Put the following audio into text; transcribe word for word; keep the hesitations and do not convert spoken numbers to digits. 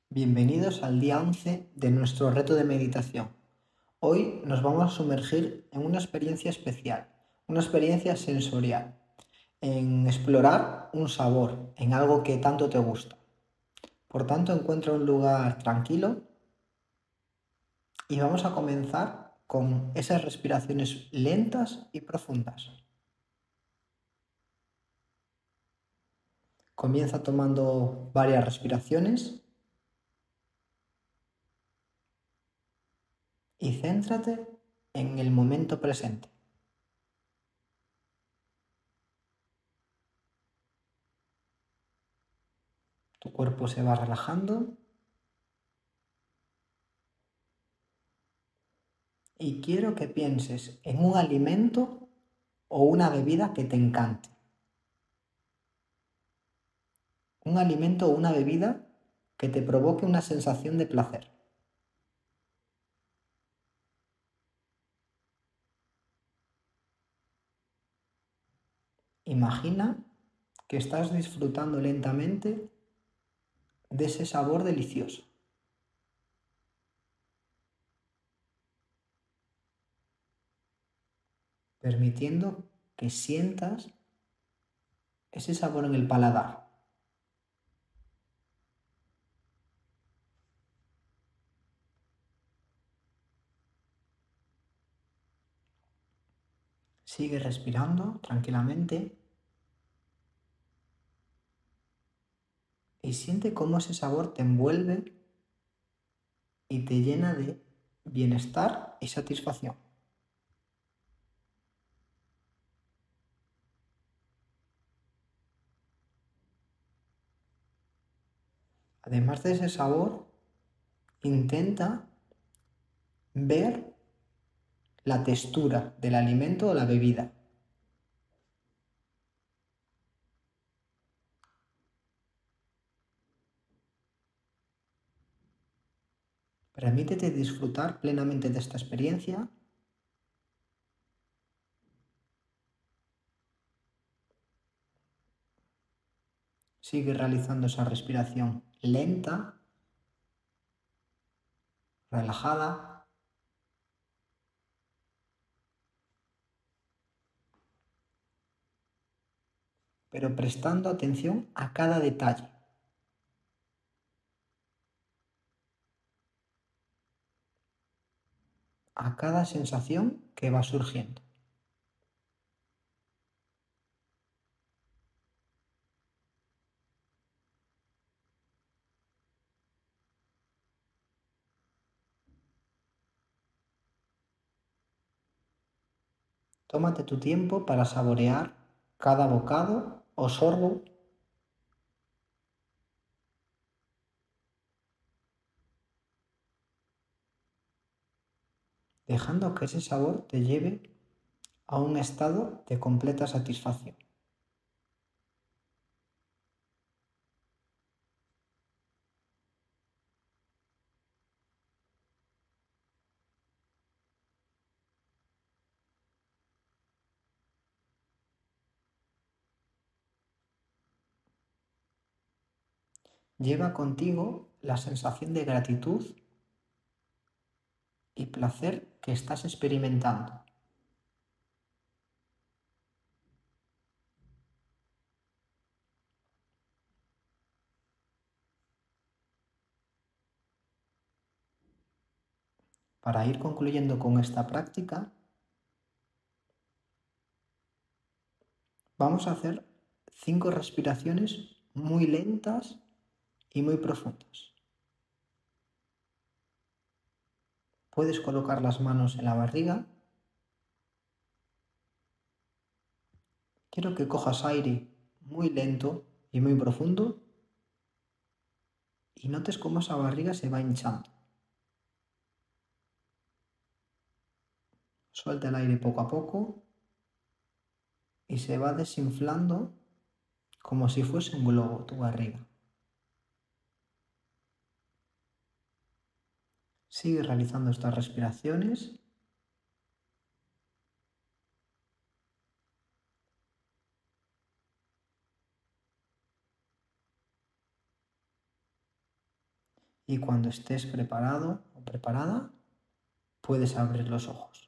Bienvenidos al día once de nuestro reto de meditación. Hoy nos vamos a sumergir en una experiencia especial, una experiencia sensorial, en explorar un sabor, en algo que tanto te gusta. Por tanto, encuentra un lugar tranquilo y vamos a comenzar con esas respiraciones lentas y profundas. Comienza tomando varias respiraciones y céntrate en el momento presente. Tu cuerpo se va relajando y quiero que pienses en un alimento o una bebida que te encante. Un alimento o una bebida que te provoque una sensación de placer. Imagina que estás disfrutando lentamente de ese sabor delicioso, permitiendo que sientas ese sabor en el paladar. Sigue respirando tranquilamente y siente cómo ese sabor te envuelve y te llena de bienestar y satisfacción. Además de ese sabor, intenta ver la textura del alimento o la bebida. Permítete disfrutar plenamente de esta experiencia Sigue realizando esa respiración lenta, relajada, pero prestando atención a cada detalle, a cada sensación que va surgiendo. Tómate tu tiempo para saborear cada bocado o sorbo, dejando que ese sabor te lleve a un estado de completa satisfacción. Lleva contigo la sensación de gratitud y placer que estás experimentando. Para ir concluyendo con esta práctica, vamos a hacer cinco respiraciones muy lentas y muy profundas. Puedes colocar las manos en la barriga. Quiero que cojas aire muy lento y muy profundo y notes cómo esa barriga se va hinchando. Suelta el aire poco a poco y se va desinflando como si fuese un globo tu barriga. Sigue realizando estas respiraciones y cuando estés preparado o preparada, puedes abrir los ojos.